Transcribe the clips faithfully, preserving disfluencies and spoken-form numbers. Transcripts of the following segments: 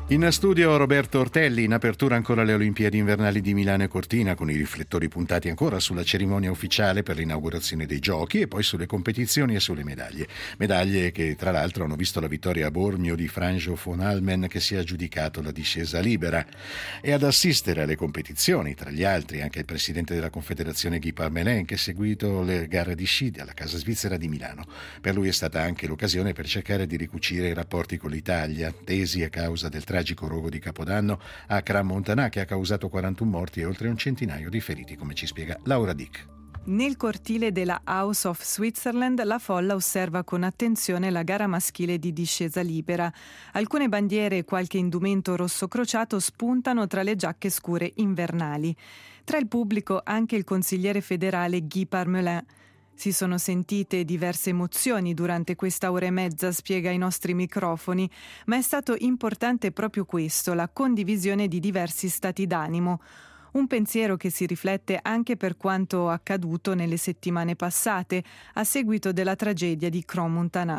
In studio Roberto Ortelli. In apertura ancora le Olimpiadi invernali di Milano e Cortina, con i riflettori puntati ancora sulla cerimonia ufficiale per l'inaugurazione dei giochi e poi sulle competizioni e sulle medaglie. Medaglie che tra l'altro hanno visto la vittoria a Bormio di Franjo von Halmen, che si è aggiudicato la discesa libera. E ad assistere alle competizioni, tra gli altri, anche il presidente della Confederazione Guy Parmelin, che ha seguito le gare di sci alla Casa Svizzera di Milano. Per lui è stata anche l'occasione per cercare di ricucire i rapporti con l'Italia, tesi a causa del tragico rogo di Capodanno a Crans-Montana, che ha causato quarantuno morti e oltre un centinaio di feriti, come ci spiega Laura Dick. Nel cortile della House of Switzerland la folla osserva con attenzione la gara maschile di discesa libera. Alcune bandiere e qualche indumento rosso crociato spuntano tra le giacche scure invernali. Tra il pubblico anche il consigliere federale Guy Parmelin. Si sono sentite diverse emozioni durante questa ora e mezza, spiega ai nostri microfoni, ma è stato importante proprio questo, la condivisione di diversi stati d'animo. Un pensiero che si riflette anche per quanto accaduto nelle settimane passate a seguito della tragedia di Crans-Montana.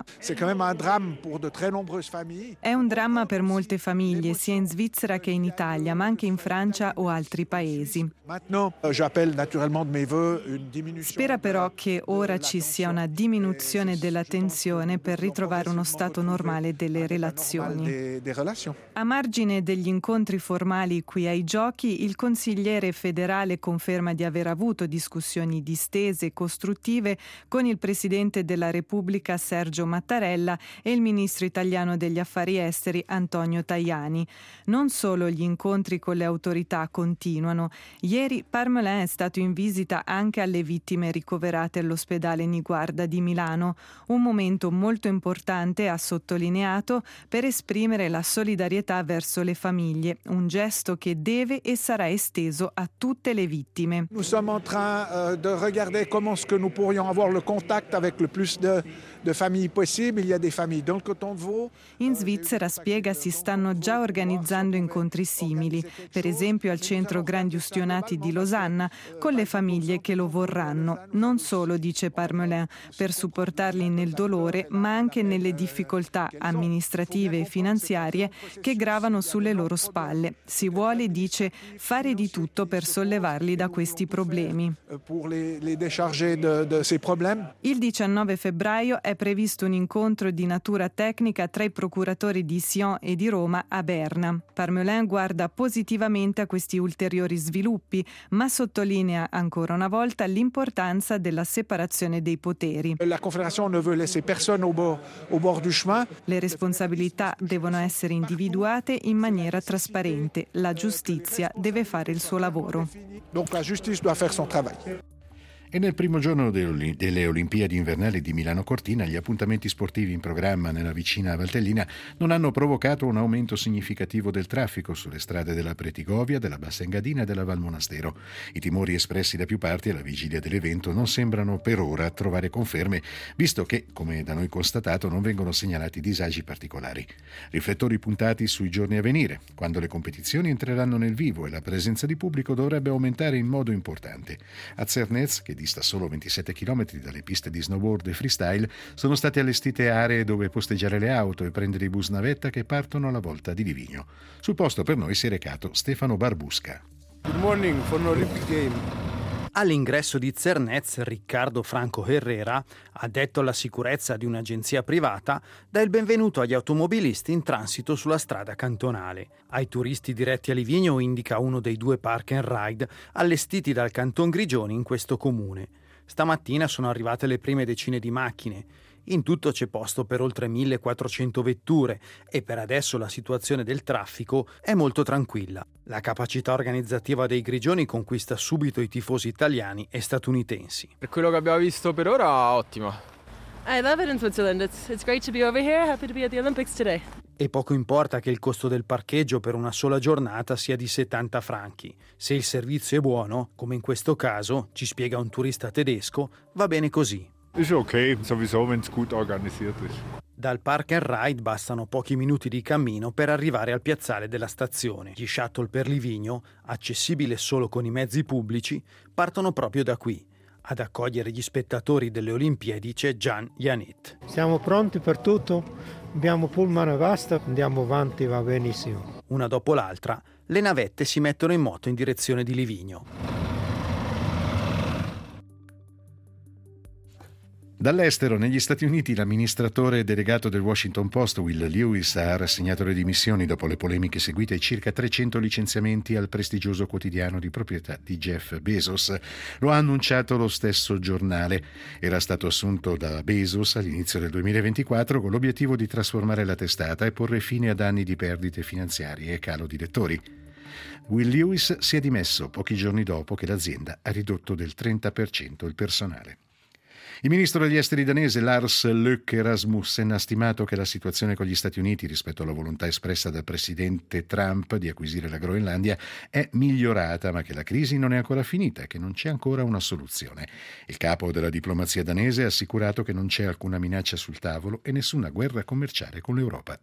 È un dramma per molte famiglie, sia in Svizzera che in Italia, ma anche in Francia o altri paesi. Spera però che ora ci sia una diminuzione della tensione per ritrovare uno stato normale delle relazioni. A margine degli incontri formali qui ai Giochi, il consigliere federale conferma di aver avuto discussioni distese e costruttive con il Presidente della Repubblica Sergio Mattarella e il Ministro italiano degli Affari Esteri Antonio Tajani. Non solo gli incontri con le autorità continuano. Ieri Parmelin è stato in visita anche alle vittime ricoverate all'ospedale Niguarda di Milano, un momento molto importante, ha sottolineato, per esprimere la solidarietà verso le famiglie, un gesto che deve e sarà esteso a tutte le vittime. Nous sommes en train euh, de regarder comment est-ce que nous pourrions avoir le contact avec le plus de, de familles possible. Il y a des familles dans le canton de Vaud. In Svizzera, spiega, si stanno già organizzando incontri simili, per esempio al centro Grandi Ustionati di Losanna, con le famiglie che lo vorranno. Non solo, dice Parmelin, per supportarli nel dolore, ma anche nelle difficoltà amministrative e finanziarie che gravano sulle loro spalle. Si vuole, dice, fare di tutto per sollevarli da questi problemi. Il diciannove febbraio è previsto un incontro di natura tecnica tra i procuratori di Sion e di Roma a Berna. Parmelin guarda positivamente a questi ulteriori sviluppi, ma sottolinea ancora una volta l'importanza della separazione dei poteri. La Confédération ne veut laisser personne au bord, au bord du chemin. Le responsabilità devono essere individuate in maniera trasparente. La giustizia deve fare il suo lavoro. Donc la justice doit faire son travail. E nel primo giorno delle Olimpiadi invernali di Milano Cortina, gli appuntamenti sportivi in programma nella vicina Valtellina non hanno provocato un aumento significativo del traffico sulle strade della Pretigovia, della Bassa Engadina e della Val Monastero. I timori espressi da più parti alla vigilia dell'evento non sembrano per ora trovare conferme, visto che, come da noi constatato, non vengono segnalati disagi particolari. Riflettori puntati sui giorni a venire, quando le competizioni entreranno nel vivo e la presenza di pubblico dovrebbe aumentare in modo importante. A Zernez, che dista solo ventisette chilometri dalle piste di snowboard e freestyle, sono state allestite aree dove posteggiare le auto e prendere i bus navetta che partono alla volta di Livigno. Sul posto per noi si è recato Stefano Barbusca. Good morning for an Olympic Game. All'ingresso di Zernez, Riccardo Franco Herrera, addetto alla sicurezza di un'agenzia privata, dà il benvenuto agli automobilisti in transito sulla strada cantonale. Ai turisti diretti a Livigno indica uno dei due park and ride allestiti dal Canton Grigioni in questo comune. Stamattina sono arrivate le prime decine di macchine. In tutto c'è posto per oltre millequattrocento vetture e per adesso la situazione del traffico è molto tranquilla. La capacità organizzativa dei Grigioni conquista subito i tifosi italiani e statunitensi. Per quello che abbiamo visto per ora, ottima. I love it in Switzerland. It's, it's great to be over here. Happy to be at the Olympics today. E poco importa che il costo del parcheggio per una sola giornata sia di settanta franchi. Se il servizio è buono, come in questo caso, ci spiega un turista tedesco, va bene così. Ist okay, sowieso, wenn es gut organisiert ist. Dal park and ride bastano pochi minuti di cammino per arrivare al piazzale della stazione. Gli shuttle per Livigno, accessibile solo con i mezzi pubblici, partono proprio da qui. Ad accogliere gli spettatori delle Olimpiadi c'è Gian Janit. Siamo pronti per tutto, abbiamo pullman e basta, andiamo avanti, va benissimo. Una dopo l'altra, le navette si mettono in moto in direzione di Livigno. Dall'estero, negli Stati Uniti, l'amministratore delegato del Washington Post, Will Lewis, ha rassegnato le dimissioni dopo le polemiche seguite ai circa trecento licenziamenti al prestigioso quotidiano di proprietà di Jeff Bezos. Lo ha annunciato lo stesso giornale. Era stato assunto da Bezos all'inizio del duemilaventiquattro con l'obiettivo di trasformare la testata e porre fine ad anni di perdite finanziarie e calo di lettori. Will Lewis si è dimesso pochi giorni dopo che l'azienda ha ridotto del trenta per cento il personale. Il ministro degli esteri danese Lars Løkke Rasmussen ha stimato che la situazione con gli Stati Uniti rispetto alla volontà espressa dal presidente Trump di acquisire la Groenlandia è migliorata, ma che la crisi non è ancora finita e che non c'è ancora una soluzione. Il capo della diplomazia danese ha assicurato che non c'è alcuna minaccia sul tavolo e nessuna guerra commerciale con l'Europa.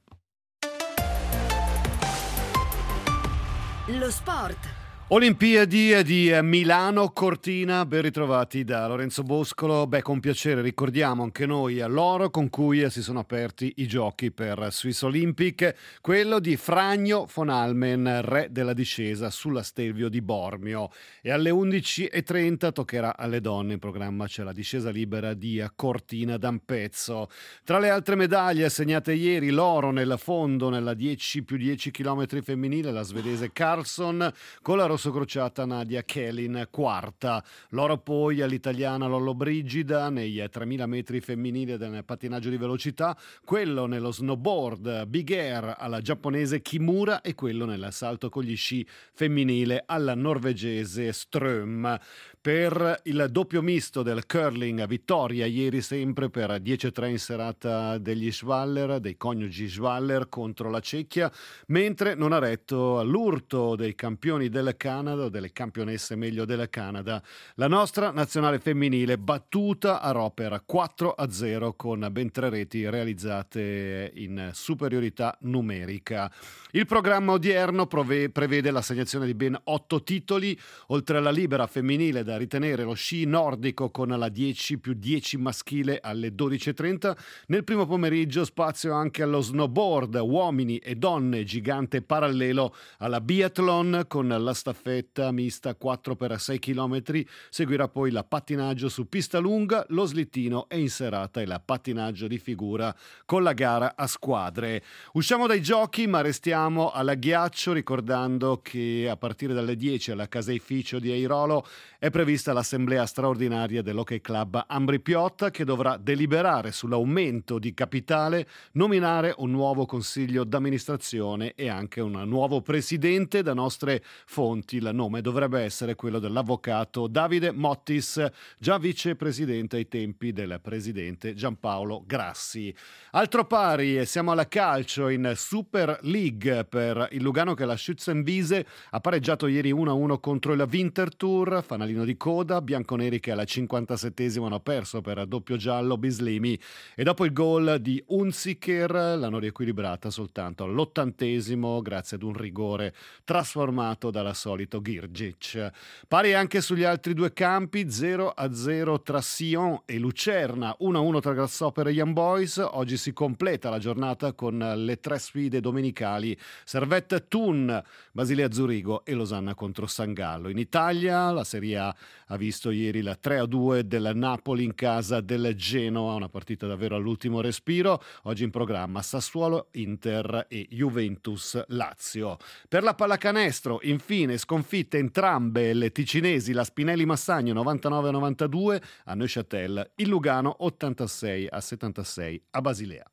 Lo sport. Olimpiadi di Milano Cortina, ben ritrovati da Lorenzo Boscolo. Beh, con piacere ricordiamo anche noi l'oro con cui si sono aperti i giochi per Swiss Olympic, quello di Fragno von Almen, re della discesa sulla Stelvio di Bormio. E alle undici e trenta toccherà alle donne, in programma c'è la discesa libera di Cortina d'Ampezzo. Tra le altre medaglie assegnate ieri, l'oro nel fondo nella dieci più dieci chilometri femminile, la svedese Carlsson con la rossocrociata Nadia Kelin quarta. L'oro poi all'italiana Lollobrigida nei tremila metri femminili del pattinaggio di velocità, quello nello snowboard Big Air alla giapponese Kimura e quello nel salto con gli sci femminile alla norvegese Ström. Per il doppio misto del curling, vittoria ieri sempre per dieci a tre in serata degli Schwaller, dei coniugi Schwaller contro la Cecchia, mentre non ha retto all'urto dei campioni del Canada, o delle campionesse meglio del Canada, la nostra nazionale femminile battuta a Roper quattro a zero con ben tre reti realizzate in superiorità numerica. Il programma odierno prevede l'assegnazione di ben otto titoli, oltre alla libera femminile da ritenere lo sci nordico con la dieci più dieci maschile alle dodici e trenta. Nel primo pomeriggio spazio anche allo snowboard uomini e donne gigante parallelo, alla biathlon con la staffetta mista quattro per sei chilometri, seguirà poi la pattinaggio su pista lunga, lo slittino e in serata il pattinaggio di figura con la gara a squadre. Usciamo dai giochi ma restiamo alla ghiaccio, ricordando che a partire dalle dieci alla caseificio di Airolo è prevista l'assemblea straordinaria dell'Hockey Club Ambri Piotta, che dovrà deliberare sull'aumento di capitale, nominare un nuovo consiglio d'amministrazione e anche un nuovo presidente. Da nostre fonti il nome dovrebbe essere quello dell'avvocato Davide Mottis, già vicepresidente ai tempi del presidente Giampaolo Grassi. Altro pari, siamo alla calcio in Super League per il Lugano, che la Schützenwiese ha pareggiato ieri uno a uno contro il Winterthur, fanalino di coda, bianconeri che alla cinquantasettesimo hanno perso per doppio giallo Bislimi, e dopo il gol di Unziker l'hanno riequilibrata soltanto all'ottantesimo grazie ad un rigore trasformato dalla solito Girgic. Pari anche sugli altri due campi, zero a zero tra Sion e Lucerna, uno a uno tra Grasshopper e Young Boys. Oggi si completa la giornata con le tre sfide domenicali: Servette Thun, Basilea Zurigo e Losanna contro San Gallo. In Italia la Serie A ha visto ieri la tre a due del Napoli in casa del Genoa, una partita davvero all'ultimo respiro. Oggi in programma Sassuolo, Inter e Juventus Lazio. Per la pallacanestro, infine, sconfitte entrambe le ticinesi, la Spinelli Massagno novantanove a novantadue a Neuchâtel, il Lugano ottantasei a settantasei a Basilea.